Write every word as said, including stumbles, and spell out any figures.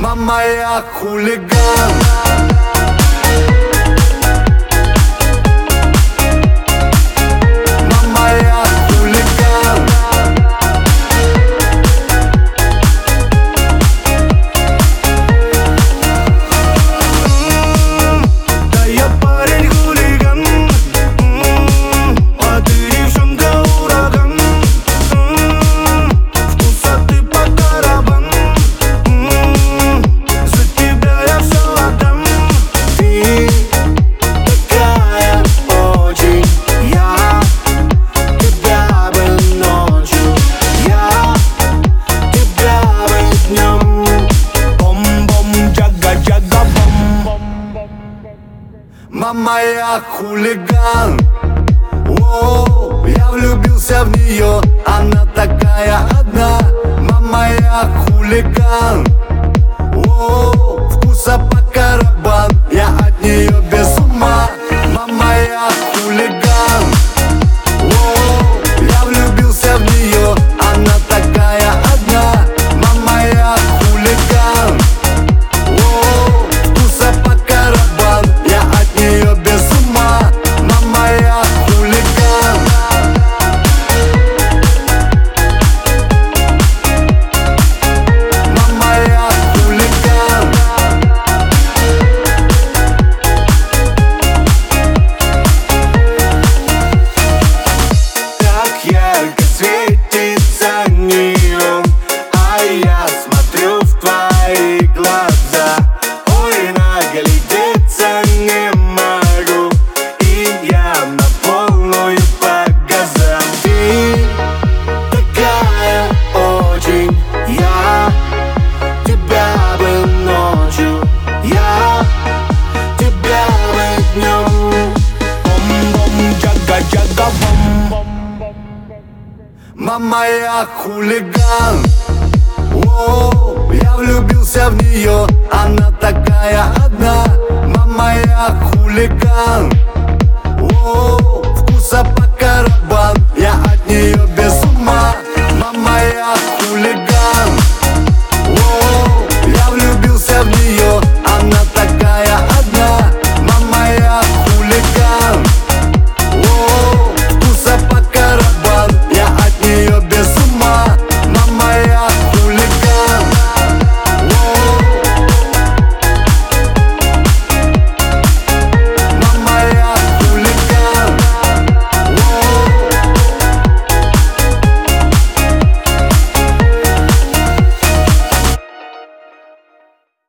Мама, я хулиган. Мама, я хулиган. Да я парень хулиган, а ты девчонка ураган. Вкусоты по барабан, за тебя я все отдам. Ты такая очень, я тебя бы ночью, я тебя бы днем. Бом-бом, джага-джага, бом. Мама, я хулиган. О, я влюбился в нее, она такая одна. Мама, я хулиган. О, вкуса по карабан, я от нее без ума. Мама, я хулиган. О, я влюбился в нее, она такая одна. Мама, я хулиган. О, вкуса по карабан, я от нее без ума. Мама, я хулиган. Мама, я хулиган. Так ярко светится неон, а я смотрю в твои глаза. Ой, наглядеться не могу, и я на полную по газам. Ты такая очень, я тебя бы ночью, я тебя бы днем. Бом-бом, джага-джага, бом. Мама, я хулиган. О, я влюбился в нее, она такая одна. Мама, я хулиган.